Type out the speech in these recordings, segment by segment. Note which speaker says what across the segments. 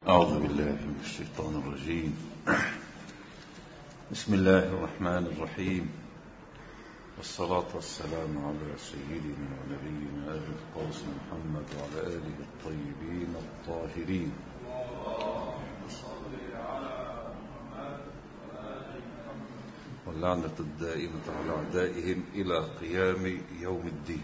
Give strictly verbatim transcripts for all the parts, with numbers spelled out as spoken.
Speaker 1: أعوذ بالله من الشيطان الرجيم. بسم الله الرحمن الرحيم، والصلاة والسلام على سيدنا ونبينا أبي القاسم محمد وعلى آله الطيبين الطاهرين. واللعنة الدائمة على أعدائهم إلى قيام يوم الدين.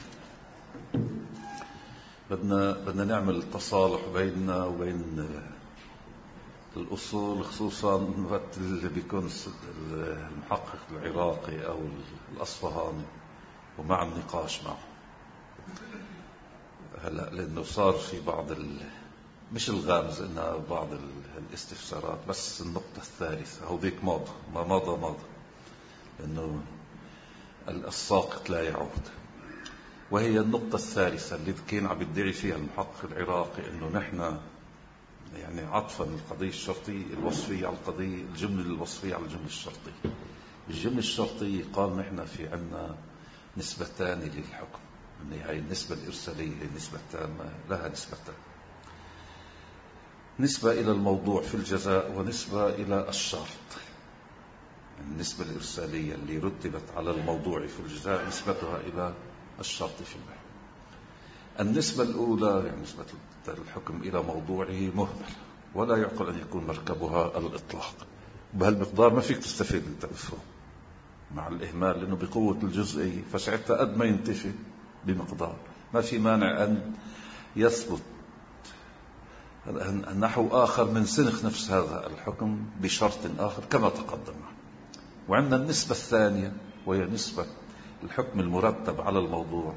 Speaker 1: بدنا بدنا نعمل تصالح بيننا وبين الأصول، خصوصا وقت اللي بيكون المحقق العراقي أو الأصفهاني ومع النقاش معه. هلا لأنه صار في بعض ال... مش الغامز إنها بعض الاستفسارات، بس النقطة الثالثة هوديك ماضي ما مضى ماضي، لأنه الساقط لا يعود، وهي النقطة الثالثة اللي كان عم يدعي فيها المحقق العراقي إنه نحن يعني عطفا القضية الشرطية الوصفية على القضية الجملة الوصفية على الجملة الشرطية. الجملة الشرطية قال نحن في عنا نسبتان للحكم، إن هاي النسبة الإرسالية هي نسبة تامة لها نسبتان، نسبة إلى الموضوع في الجزاء ونسبة إلى الشرط. النسبة الإرسالية اللي رتبت على الموضوع في الجزاء نسبتها إلى الشرط في البحث. النسبة الأولى يعني نسبة الحكم إلى موضوعه مهمل، ولا يعقل أن يكون مركبها الإطلاق. بهالمقدار ما فيك تستفيد من التفهم مع الإهمال، لأنه بقوة الجزئية فساعتها قد ما ينتفي بمقدار. ما في مانع أن يثبت نحو آخر من سنخ نفس هذا الحكم بشرط آخر كما تقدم. وعندنا النسبة الثانية وهي نسبة الحكم المرتب على الموضوع،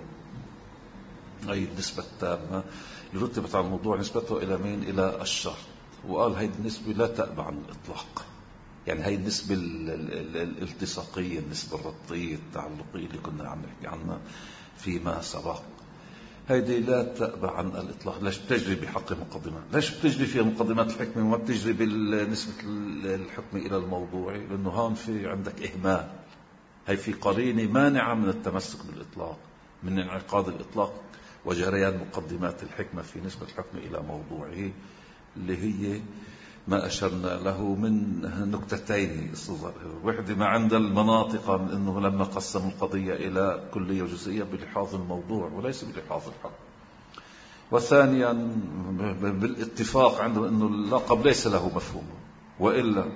Speaker 1: أي النسبة التامة اللي رتبت على الموضوع نسبته إلى مين؟ إلى الشرط. وقال هاي النسبة لا تأبع عن الإطلاق، يعني هاي النسبة الالتصاقية، النسبة الربطية التعلقية اللي كنا عم نحكي عنها فيما سبق، هيدي لا تأبع عن الإطلاق. ليش بتجري بحق مقدمات؟ ليش بتجري فيها مقدمات الحكم وما بتجري بالنسبة الحكم إلى الموضوع؟ لأنه هون في عندك إهمال، هي في قرينة مانعة من التمسك بالإطلاق، من انعقاد الإطلاق وجريان مقدمات الحكمة في نسبة الحكم إلى موضوعه، اللي هي ما أشرنا له من نكتتين. وحدة ما عند المناطق من أنه لما قسم القضية إلى كلية وجزئية بلحاظ الموضوع وليس بلحاظ الحكم. وثانيا بالاتفاق عنده أنه اللقب ليس له مفهوم، وإلا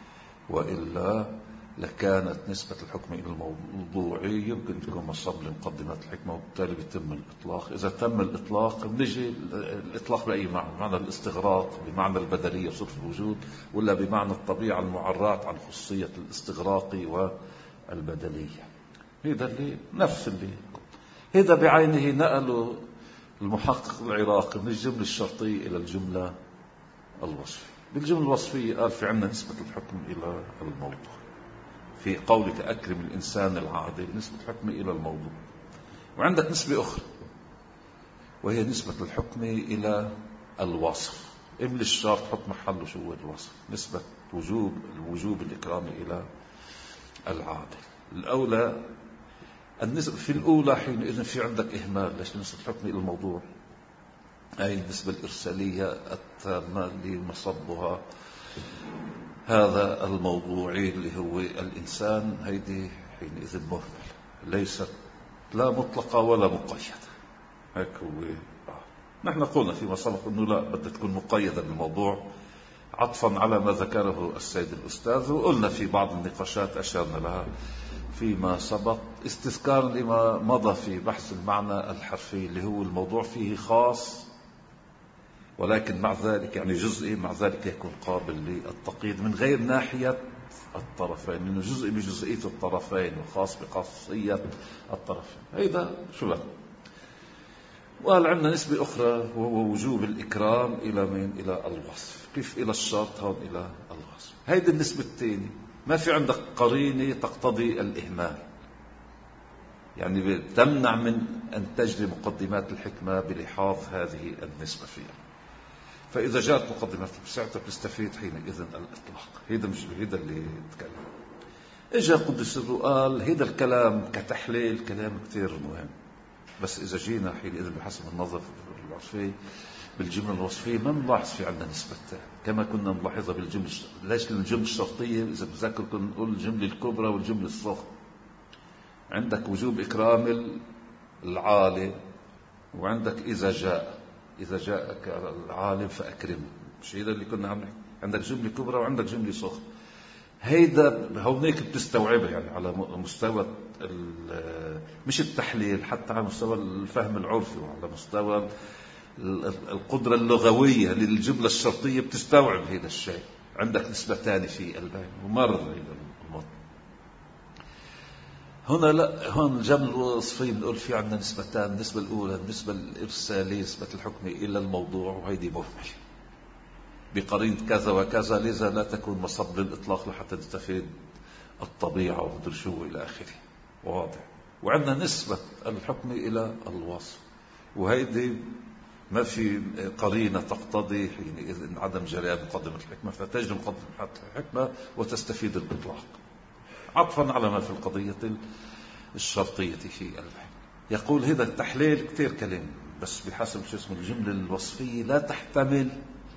Speaker 1: وإلا لكانت نسبة الحكم إلى الموضوع يمكن تكون مصب لمقدمات الحكمة، وبالتالي بيتم الإطلاق. إذا تم الإطلاق بنجي الإطلاق بأي معنى؟ معنى الاستغراق بمعنى البدلية بصرف الوجود، ولا بمعنى الطبيعة المعرات عن خصوصية الاستغراق والبدلية. هذا اللي نفس اللي هذا بعينه نقله المحقق العراقي من الجملة الشرطية إلى الجملة الوصفية. بالجملة الوصفية قال في عنا نسبة الحكم إلى الموضوع، في قولك أكرم الإنسان العادل نسبة الحكم إلى الموضوع. وعندك نسبة أخرى وهي نسبة الحكم إلى الوصف. إمل الشرط حط محله شو هو الوصف، نسبة وجوب الوجوب الإكرام إلى العادل. الأولى النسبة في الأولى حينئذ في عندك إهمال. ليش؟ نسبة الحكم إلى الموضوع أي النسبة الإرسالية التامة اللي مصبها هذا الموضوع اللي هو الإنسان، هيدي حينئذ مهمل، ليست لا مطلقة ولا مقيدة. هيك هو آه. نحن قلنا فيما سبق أنه لا، بدها تكون مقيدة بالموضوع عطفا على ما ذكره السيد الأستاذ، وقلنا في بعض النقاشات أشارنا لها فيما سبق استذكار لما مضى في بحث المعنى الحرفي، اللي هو الموضوع فيه خاص ولكن مع ذلك يعني جزئي، مع ذلك يكون قابل للتقييد من غير ناحية الطرفين، لأنه جزء بجزئية الطرفين وخاص بخاصية الطرفين. هذا شو بقى؟ وقال عندنا نسبة أخرى وهو وجوب الإكرام إلى من؟ إلى الوصف. كيف إلى الشرط هون إلى الوصف؟ هيدي النسبة الثانية ما في عندك قرينة تقتضي الإهمال، يعني تمنع من أن تجري مقدمات الحكمة بلحاظ هذه النسبة فيها. فإذا جاءت مقدمات ساعتها بتستفيد حينئذ الإطلاق. هذا مش هذا اللي تكلم. إجا قدس الرؤال هذا الكلام كتحليل كلام كتير مهم، بس إذا جينا حينئذ بحسب النظر الوصفي بالجملة الوصفية ما نلاحظ في عندنا نسبة كما كنا نلاحظها بالجملة. ليش؟ لأن الجملة الشرطية إذا بتذكر كنا نقول الجملة الكبرى والجملة الصغرى. عندك وجوب إكرام العالم، وعندك إذا جاء إذا جاءك العالم فأكرمه. مش هذا اللي كنا عم نحكي؟ عندك جملة كبرى وعندك جملة صغرى. هيدا هونيك بتستوعبها يعني على مستوى مش التحليل، حتى على مستوى الفهم العرفي وعلى مستوى القدرة اللغوية للجملة الشرطية بتستوعب هذا الشيء. عندك نسبتان في البين ومرر الموت. هنا لا، هون الجملة الوصفية بنقول في عندنا نسبتان. النسبة الأولى النسبة الإرسالية، نسبة الحكم إلى الموضوع، وهيدي مهمة بقرينة كذا وكذا، لذا لا تكون مصب للإطلاق لحتى تستفيد الطبيعة ومدر شو إلى آخره. واضح. وعندنا نسبة الحكم إلى الوصف، وهيدي ما في قرينة تقتضي حينئذ عدم جريان مقدمة الحكمة، فتجري مقدمة الحكمة وتستفيد الإطلاق عطفا على ما في القضية الشرطية في البحث. يقول هذا التحليل كثير كلام، بس بحسب شو اسمه الجملة الوصفية لا تحتمل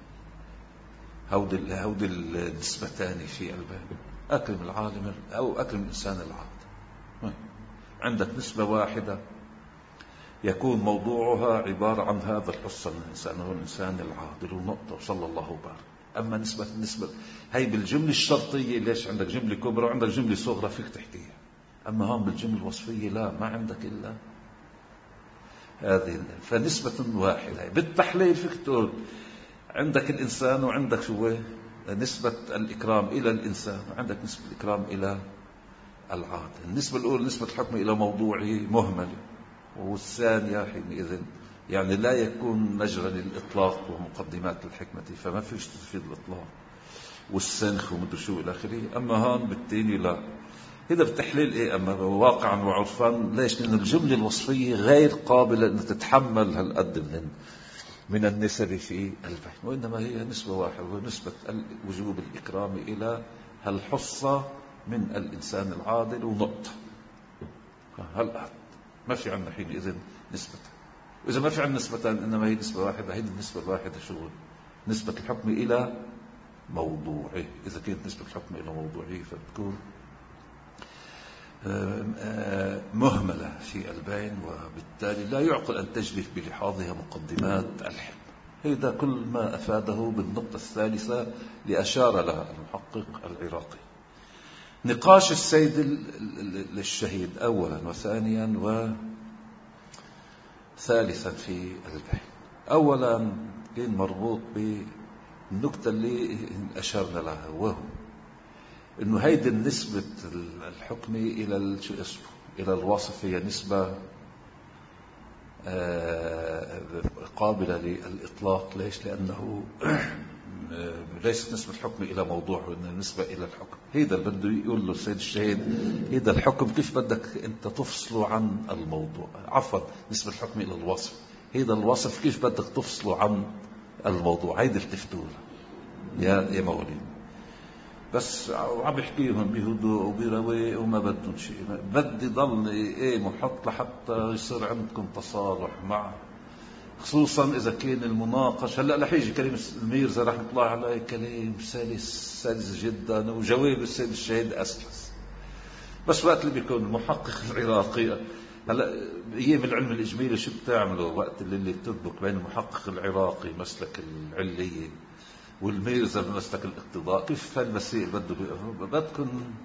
Speaker 1: هود هود النسبتان في الباب. أكرم العالم أو أكرم الإنسان العادل. عندك نسبة واحدة يكون موضوعها عبارة عن هذا الحصة من الإنسان، هو الإنسان العادل ونقطة وصلى الله وبارك. أما نسبة النسبة هي بالجملة الشرطية، ليش عندك جملة كبرى وعندك جملة صغرى فيك تحكيها. أما هم بالجملة الوصفية لا، ما عندك إلا هذه. فنسبة واحدة بالتحليل فيك تقول عندك الإنسان وعندك شو نسبة الإكرام إلى الإنسان، وعندك نسبة الإكرام إلى العادل. النسبة الأولى نسبة الحكم إلى موضوعي مهملة، والثانية حينئذ يعني لا يكون مجرى للإطلاق ومقدمات الحكمة، فما فيش تفيد الإطلاق والسنخ ومدر شو إلى آخره. أما هان بالتالي لا. هذا بالتحليل إيه؟ أما واقعا وعرفا ليش؟ لأن الجملة الوصفية غير قابلة أن تتحمل هالقد من من النسب في البحث، وإنما هي نسبة واحدة، ونسبة وجوب الإكرام إلى هالحصة من الإنسان العادل ونقطة. هالقد ما في عندنا حينئذ نسبة. وإذا ما في عندنا نسبتان إنما هي نسبة واحدة، هي النسبة الواحدة شو؟ نسبة الحكم إلى موضوعه. إذا كانت نسبة الحكم إلى موضوعه فبتكون مهملة في البين، وبالتالي لا يعقل أن تجري بلحاظها مقدمات الحكم. هذا كل ما أفاده بالنقطة الثالثة لأشار لها المحقق العراقي. نقاش السيد للشهيد أولا وثانيا وثالثا في البحث. أولا كان مربوط بالنقطة اللي أشارنا لها، وهو إنه هيدي النسبة الحكم إلى شو اسمه إلى الوصف هي نسبة قابلة للإطلاق. ليش؟ لأنه ليست نسبة الحكم إلى موضوع، وإنها نسبة إلى الحكم. هيدا اللي بده يقول له السيد الشهيد، هيدا الحكم كيف بدك أنت تفصله عن الموضوع. عفوا، نسبة الحكم إلى الوصف، هيدا الوصف كيف بدك تفصله عن الموضوع. هيدا التفتول يا يا مولي. بس عم بحكيهم بهدوء وبرواق وما بدهم شيء. بدي ضل ايه محط لحتى يصير عندكم تصالح مع، خصوصا اذا كان المناقشه. هلا رح يجي كلام الميرزا رحمه الله عليه كلام سلس سلس جدا، وجواب السيد الشهيد اسلس. بس وقت اللي بيكون المحقق العراقي، هلا ايام العلم الاجمالي شو بتعملوا وقت اللي, اللي بتدبك بين المحقق العراقي مسلك العليه والميرزا بمسلك الاقتضاء؟ كيف هالمسائل بده بدكم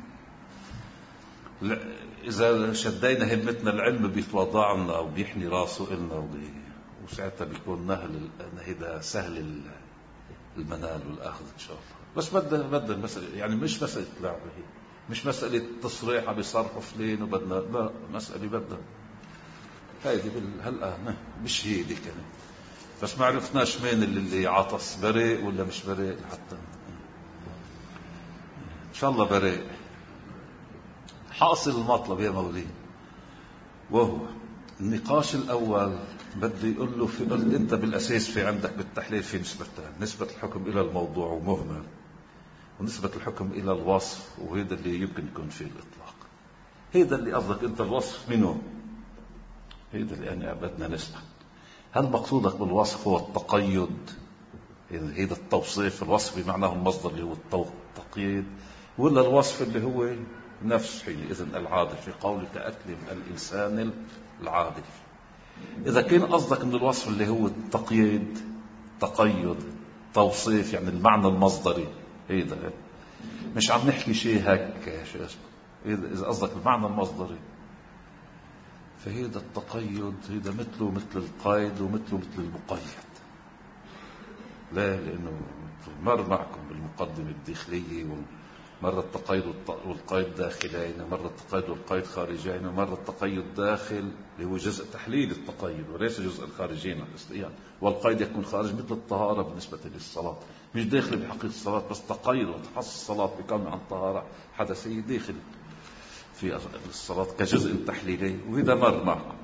Speaker 1: إذا شدينا همتنا العلم بيتواضعنا وبيحني راسه إلنا، وساعتها بيكون نهل هذا سهل المنال والآخذ إن شاء الله. بس بدنا بدنا مسألة يعني مش مسألة لعبة، هي مش مسألة تصريح بيصرفوا فلين وبدنا، لا مسألة بدنا هيدي هلا مش هي دي كمان. بس ما عرفناش مين اللي عاطس، بريء ولا مش بريء حتى. إن شاء الله بريء. حاصل المطلب يا مولي، وهو النقاش الأول بدي يقول له في قلت أنت بالأساس في عندك بالتحليل في نسبتين، نسبة الحكم إلى الموضوع ومهمل، ونسبة الحكم إلى الوصف، وهذا اللي يمكن يكون فيه الإطلاق. هذا اللي قصدك أنت الوصف منه، هذا اللي أنا بدنا نسبة. هل مقصودك بالوصف هو التقيد؟ هذا التوصيف، الوصف بمعناه المصدر اللي هو التقييد، ولا الوصف اللي هو نفس حينئذ العادل في قولك أكرم الإنسان العادل؟ إذا كان قصدك من الوصف اللي هو التقييد، تقيد، توصيف، يعني المعنى المصدري، هيدا مش عم نحكي شيء هيك شو اسمه. إذا قصدك المعنى المصدري فهيدا التقيد هيدا مثله مثل القيد ومثله مثل المقيد. لا، لأنه مر معكم بالمقدمة الداخلية، مرة التقيد والقيد داخلين، مرة التقيد والقيد خارجين، ومرة التقيد داخل اللي هو جزء تحليل التقيد وليس جزء الخارجين الأصليين، والقيد يكون خارج مثل الطهارة بالنسبة للصلاة، مش داخل بحقيقة الصلاة بس تقيد وتحصل الصلاة بكون عن طهارة حدثية داخل في الصلاة كجزء تحليلي، وإذا مر معكم.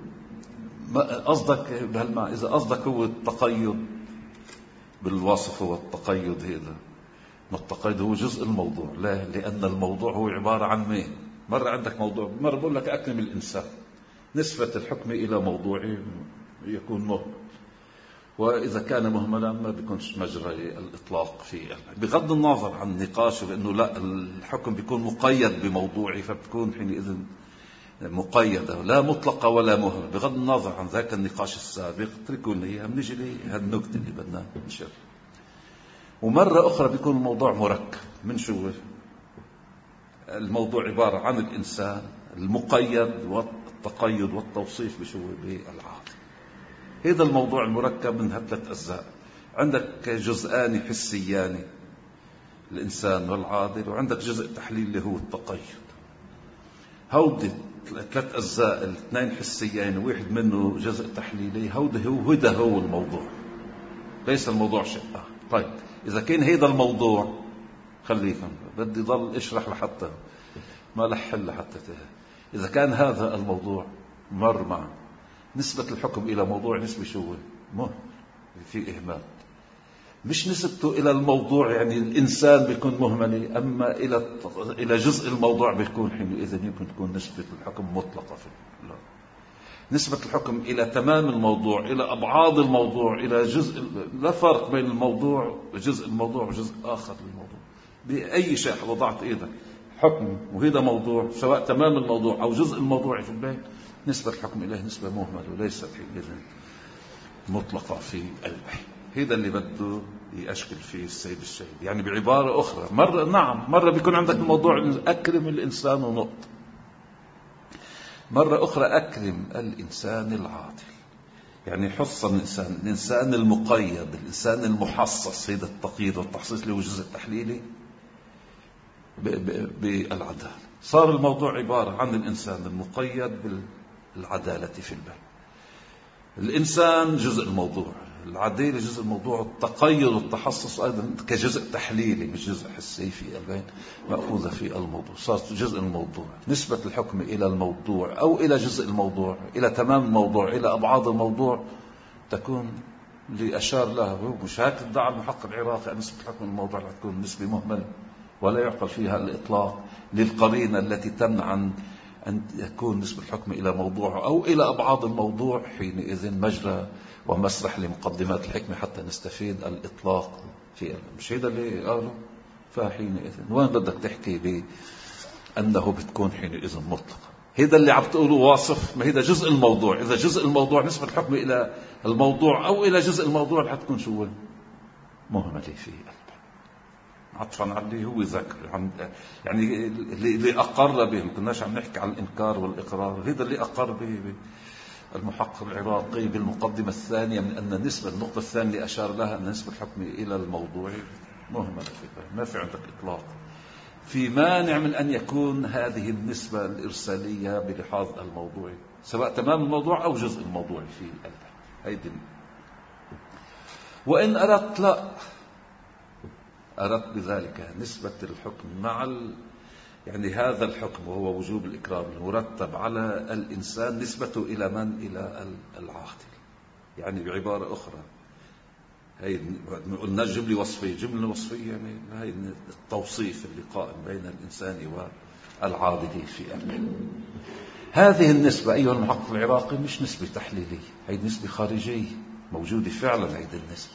Speaker 1: قصدك بهالمعنى، إذا قصدك هو التقيد بالوصف هو التقيد، هذا ما التقيد هو جزء الموضوع. لا، لأن الموضوع هو عبارة عن مين؟ مرة عندك موضوع، مرة بقول لك أكرم الإنسان، نسبة الحكم إلى موضوعه يكون مهمل، وإذا كان مهملا ما بيكونش مجرى الإطلاق فيه، بغض النظر عن نقاشه بأنه لا الحكم بيكون مقيد بموضوعه، فبتكون حينئذ مقيدة لا مطلقة ولا مهمة. بغض النظر عن ذاك النقاش السابق اتركوا لي اياه، بنيجي لي هالنكتة اللي بدنا نشر. ومرة أخرى بيكون الموضوع مركب من شو؟ الموضوع عبارة عن الإنسان المقيد والتقيد والتوصيف بشو؟ بالعادل. هذا الموضوع المركب من هالثلاث أجزاء. عندك جزءان حسيان، الإنسان والعادل، وعندك جزء تحليل اللي هو التقيد. هودي ثلاث أجزاء، الاثنين حسيين وواحد منه جزء تحليلي، هودي هو هذا هو الموضوع، ليس الموضوع شيء آخر. طيب إذا كان هذا الموضوع، خليكم بدي ضل اشرح لحتى ما لحل لحتى ته. إذا كان هذا الموضوع مر مع نسبة الحكم إلى موضوع نسبة شو؟ مهم، في إهمال. مش نسبته إلى الموضوع يعني الإنسان بيكون مهمل، أما إلى إلى جزء الموضوع بيكون حينئذ يمكن تكون نسبة الحكم مطلقة في لا. نسبة الحكم إلى تمام الموضوع، إلى أبعاد الموضوع، إلى جزء، لا فرق بين الموضوع وجزء الموضوع وجزء آخر للموضوع. بأي شيء وضعت إيدك حكم وهذا موضوع، سواء تمام الموضوع أو جزء الموضوع في البيت، نسبة الحكم إليه نسبة مهملة وليست حينئذ مطلقة في البيت. هذا اللي بده يأشكل فيه السيد الشهيد. يعني بعبارة أخرى، مرة نعم مرة بيكون عندك الموضوع أكرم الإنسان ونقط، مرة أخرى أكرم الإنسان العادل، يعني حص الإنسان، الإنسان المقيد، الإنسان المحصص، هذا التقييد والتحصيص اللي هو جزء التحليلي بالعدالة. صار الموضوع عبارة عن الإنسان المقيد بالعدالة في البيت. الإنسان جزء الموضوع، العدالة جزء الموضوع، التقيد والتحصص أيضا كجزء تحليلي مش جزء حسي في البين مأخوذة في الموضوع. صارت جزء الموضوع، نسبة الحكم إلى الموضوع أو إلى جزء الموضوع، إلى تمام الموضوع، إلى أبعاد الموضوع، تكون اللي أشار لها مش هيك ادعى المحقق العراقي نسبة الحكم الموضوع لا تكون نسبة مهملة ولا يعقل فيها الإطلاق للقرينة التي تمنع عن أن يكون نسبة الحكم إلى موضوع أو إلى أبعاد الموضوع، حينئذ مجرى ومسرح لمقدمات الحكمة حتى نستفيد الإطلاق في مش هذا اللي قاله. فحينئذ وين بدك تحكي بأنه بتكون حينئذ مطلقة؟ هذا اللي عم تقوله واصف، ما هذا جزء الموضوع. إذا جزء الموضوع نسبة الحكم إلى الموضوع أو إلى جزء الموضوع رح تكون شو؟ مهملة فيه عطفا على اللي هو ذكر، يعني اللي أقر به. ما كناش عم نحكي عن الإنكار والإقرار، هذا اللي أقر به المحقق العراقي بالمقدمة الثانية من أن نسبة النقطة الثانية اللي أشار لها أن نسبة الحكم إلى الموضوع مهمة فيه. ما في عندك إطلاق في مانع من أن يكون هذه النسبة الإرسالية بلحاظ الموضوع، سواء تمام الموضوع أو جزء الموضوع في هيدي. وإن أردت لا أردت بذلك نسبة الحكم مع ال... يعني هذا الحكم وهو وجوب الإكرام المرتب على الإنسان نسبته إلى من؟ إلى العادل. يعني بعبارة أخرى، هي قلنا جملة وصفية، جملة وصفية يعني هي التوصيف اللي قائم بين الإنسان والعادل في أمره. هذه النسبة أيها المحقق العراقي مش نسبة تحليلية، هي نسبة خارجية موجودة فعلا هذه النسبة،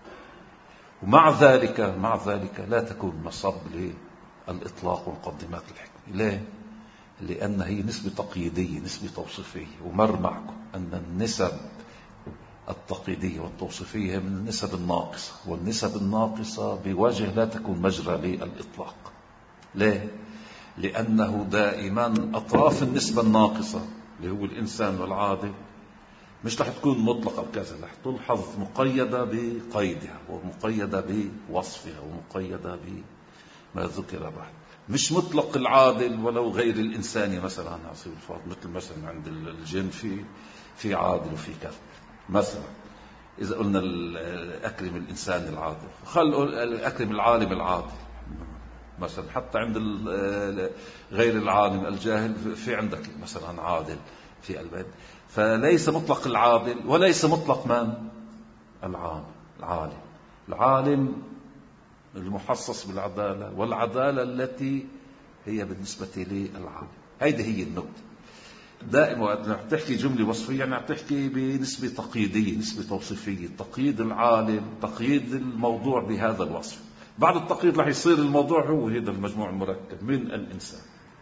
Speaker 1: ومع ذلك مع ذلك لا تكون مصب للإطلاق ومقدمات الحكمة. ليه؟ لأن هي نسبة تقييدية، نسبة توصيفية، ومر معكم أن النسب التقييدية والتوصيفية هي من النسب الناقصة، والنسب الناقصة بوجه لا تكون مجرى للإطلاق. ليه؟ لأنه دائما أطراف النسبة الناقصة اللي هو الإنسان والعادة مش رح تكون مطلقة بكذا، رح تلحظ مقيدة بقيدها ومقيدة بوصفها ومقيدة بما ذكر بعد. مش مطلق العادل ولو غير الإنساني، مثلا على سبيل الفرض مثل مثلا عند الجن في في عادل وفي كذا. مثلا إذا قلنا أكرم الإنسان العادل، خل أكرم العالم العادل مثلا. حتى عند غير العالم الجاهل في عندك مثلا عادل في البيت. فليس مطلق العادل وليس مطلق من العالم. العالم العالم المحصص بالعدالة، والعدالة التي هي بالنسبة للعالم. هيدي هي النقطة. دائما وقت عم تحكي جملة وصفية يعني عم تحكي بنسبة تقييدية، نسبة توصيفية، تقييد العالم، تقييد الموضوع بهذا الوصف. بعد التقييد رح يصير الموضوع هو هذا المجموع المركب من الإنسان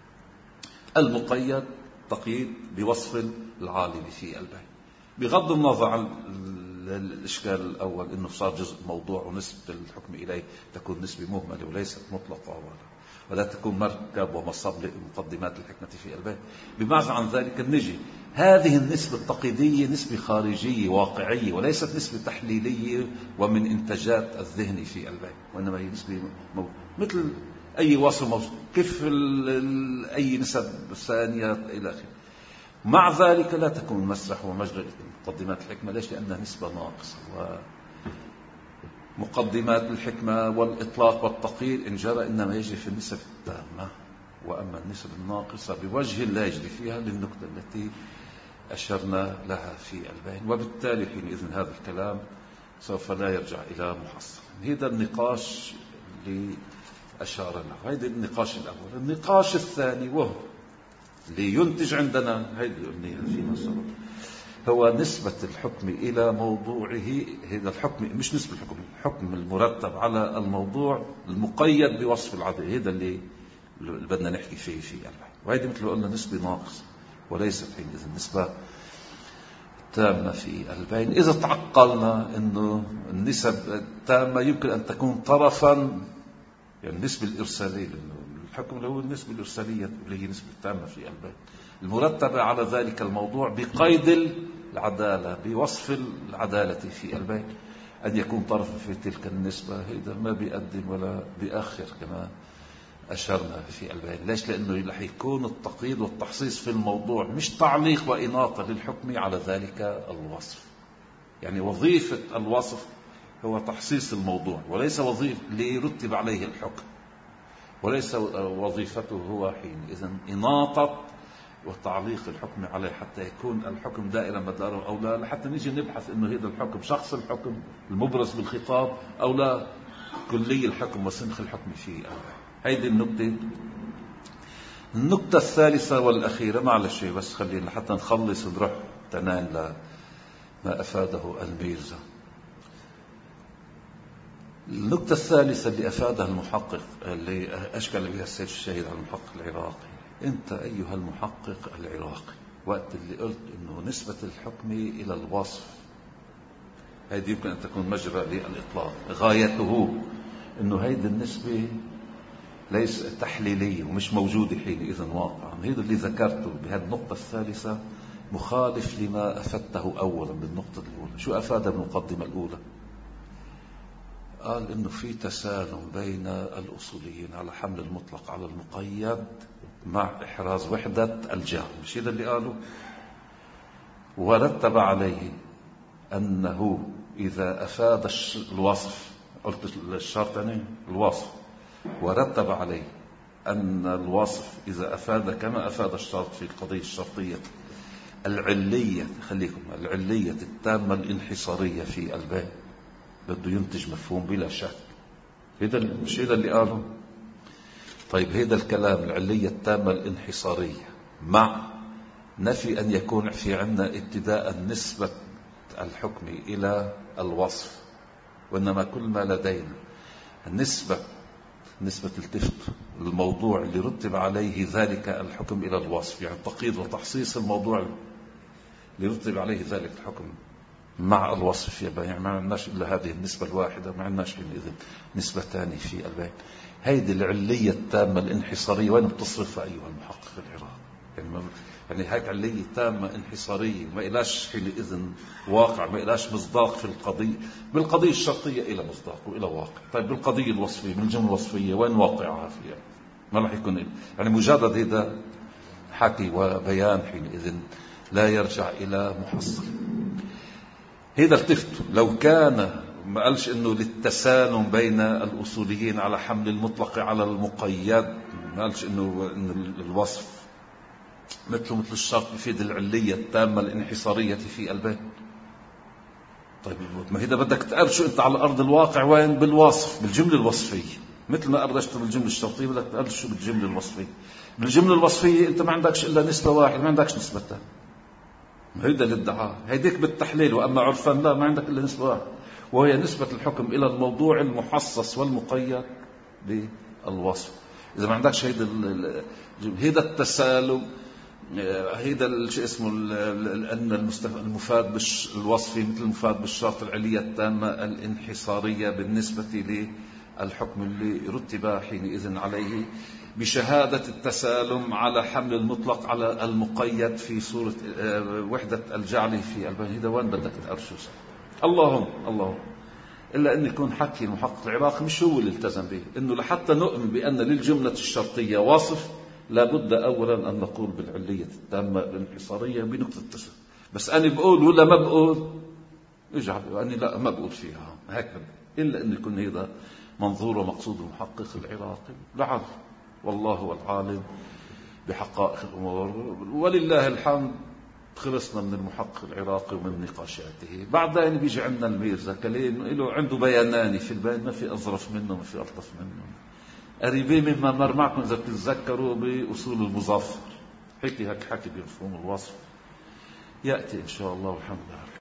Speaker 1: المقيد، تقييد بوصف العالم في البيت. بغض النظر عن الإشكال الأول إنه صار جزء موضوع ونسبة الحكم إليه تكون نسبة مهملة وليست مطلقة ولا ولا تكون مركب ومصب لمقدمات الحكمة في البيت. بمعنى عن ذلك نجي هذه النسبة التقييدية نسبة خارجية واقعية، وليست نسبة تحليلية ومن إنتاجات الذهن في البيت، وإنما هي نسبة مو... مثل أي وصف موصف، كيف ال... أي نسب ثانية إلى آخره. مع ذلك لا تكون مسرح ومجرى مقدمات الحكمة. ليش؟ لأنها نسبة ناقصة، ومقدمات الحكمة والإطلاق والتقييد إن جرى إنما يجري في النسب التامة، وأما النسب الناقصة بوجه لا يجري فيها للنقطة التي أشرنا لها في البين. وبالتالي حينئذ هذا الكلام سوف لا يرجع إلى محصل. هذا النقاش اللي أشار له، هذا النقاش الأول. النقاش الثاني وهو لينتج عندنا هذه الأمنية فيما سبق، هو نسبة الحكم إلى موضوعه. هذا الحكم مش نسبة الحكم، الحكم المرتب على الموضوع المقيد بوصف العدل. هذا اللي بدنا نحكي فيه في البين. وهذه مثل ما قلنا نسبة ناقصة وليست حينئذ النسبة تامة في البين. إذا تعقلنا أنه النسب التامة يمكن أن تكون طرفا، يعني النسبة الإرسالية، الحكم اللي هو النسبة الإرسالية اللي هي نسبة تامة في البين المرتبة على ذلك الموضوع بقيد العدالة، بوصف العدالة في البين، أن يكون طرفا في تلك النسبة. هذا ما بيقدم ولا بيأخر كما أشرنا في البين. ليش؟ لأنه رح يكون التقييد والتحصيص في الموضوع مش تعليق وإناطة للحكم على ذلك الوصف. يعني وظيفة الوصف هو تحصيص الموضوع، وليس وظيفة ليرتب عليه الحكم، وليس وظيفته هو حينئذ إناطة وتعليق الحكم عليه حتى يكون الحكم دائرا مداره أو لا، لحتى نيجي نبحث إنه هذا الحكم شخص الحكم المبرز بالخطاب أو لا كلي الحكم وسنخ الحكم فيه. هيدي النقطة. النقطة الثالثة والأخيرة، معلش بس خلينا حتى نخلص ونروح تنان لما أفاده الميرزا. النقطة الثالثة اللي أفادها المحقق اللي أشكل بها السيد الشهيد على المحقق العراقي. أنت أيها المحقق العراقي وقت اللي قلت إنه نسبة الحكم إلى الوصف هذه يمكن أن تكون مجرى للإطلاق، غايته إنه هيدي النسبة ليس تحليلية ومش موجودة حينئذ واقعا. هذا اللي ذكرته بهذه النقطة الثالثة مخالف لما أفدته أولا بالنقطة الأولى. شو أفاد المقدمة الأولى؟ قال إنه في تسالم بين الأصوليين على حمل المطلق على المقيد مع إحراز وحدة الجهل. مش هذا اللي قالوا؟ ورتب عليه أنه إذا أفاد الوصف، قلت الشرط يعني الوصف، ورتب عليه أن الوصف إذا أفاد كما أفاد الشرط في القضية الشرطية العلية، خليكم العلية التامة الانحصارية في البيت، بده ينتج مفهوم بلا شك. هذا مش هذا اللي قاله؟ طيب هذا الكلام العلية التامة الانحصارية مع نفي أن يكون في عندنا ابتداء نسبة الحكم إلى الوصف، وإنما كل ما لدينا النسبة، نسبة التفت الموضوع اللي رتب عليه ذلك الحكم إلى الوصف، يعني تقييد وتحصيص الموضوع اللي رتب عليه ذلك الحكم مع الوصف في البيان. ما عندناش إلا هذه النسبة الواحدة، ما عندناش إذن نسبة ثانية في البيان. هيدي العلية التامة الانحصارية وين بتصرفها أيها المحقق العراقي؟ يعني, يعني هيك علية تامة انحصارية ما إلاش حينئذ واقع، ما إلاش مصداق في القضية. بالقضية الشرطية إلى مصداق وإلى واقع. طيب بالقضية الوصفية، بالجملة الوصفية وين واقعها فيها؟ ما راح يكون يعني مجرد هذا حكي وبيان حينئذ لا يرجع إلى محصل. هذا التفت لو كان ما قالش انه للتسالم بين الاصوليين على حمل المطلق على المقيد، ما قالش انه إن الوصف مثله مثل الشرط يفيد العلية التامة الانحصارية في البيت. طيب ما هذا بدك تقرشه انت على ارض الواقع وين؟ بالوصف، بالجملة الوصفية، مثل ما قرشته بالجملة الشرطية بدك تقرشه بالجملة الوصفية. بالجملة الوصفية انت ما عندكش الا نسبة واحدة، ما عندكش نسبتين. هيدا الادعاء هيديك بالتحليل، واما عرفا لا، ما عندك الا نسبة واحدة، وهي نسبة الحكم إلى الموضوع المحصص والمقيد بالوصف. إذا ما عندكش هيدا هيدا التسالم، هيدا شيء اسمه أن المفاد بالوصفي مثل المفاد بالشرط العلية التامة الانحصارية بالنسبة للحكم اللي رتب حينئذ عليه بشهادة التسالم على حمل المطلق على المقيد في صورة وحدة الجعل في البيان. هيدا وين بدك تأرشوس؟ اللهم اللهم إلا أن يكون حكي المحقق العراقي مش هو اللي التزم به، إنه لحتى نؤمن بأن للجملة الشرطية وصف لابد أولا أن نقول بالعلية التامة الانحصارية بنقطة التسلم. بس أنا بقول ولا ما بقول؟ اجعل أني لا ما بقول فيها هكذا، إلا أن يكون هذا منظور ومقصود المحقق العراقي. لعل والله العالم بحقائق الأمور، ولله الحمد خلصنا من المحقق العراقي ومن نقاشاته. بعدين بيجي عندنا الميرزا كلين له عنده بياناني في البيان، ما في أظرف منه ما في ألطف منه، قريبين مما مر معكم إذا بتتذكروا بأصول المظفر، حكي هك حكي بمفهوم الوصف. يأتي إن شاء الله والحمد لله.